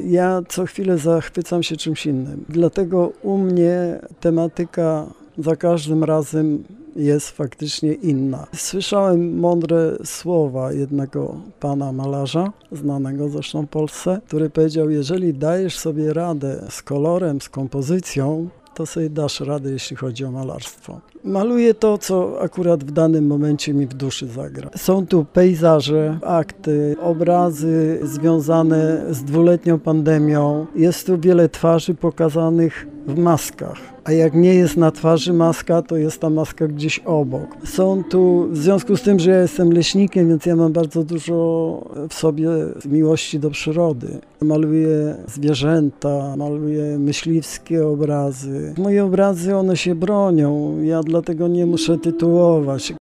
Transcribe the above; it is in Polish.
Ja co chwilę zachwycam się czymś innym. Dlatego u mnie tematyka za każdym razem jest faktycznie inna. Słyszałem mądre słowa jednego pana malarza, znanego zresztą w Polsce, który powiedział, jeżeli dajesz sobie radę z kolorem, z kompozycją, to sobie dasz radę, jeśli chodzi o malarstwo. Maluję to, co akurat w danym momencie mi w duszy zagra. Są tu pejzaże, akty, obrazy związane z 2-letnią pandemią. Jest tu wiele twarzy pokazanych w maskach. A jak nie jest na twarzy maska, to jest ta maska gdzieś obok. Są tu, w związku z tym, że ja jestem leśnikiem, więc ja mam bardzo dużo w sobie miłości do przyrody. Maluję zwierzęta, maluję myśliwskie obrazy. Moje obrazy, one się bronią. Ja dlatego nie muszę tytułować.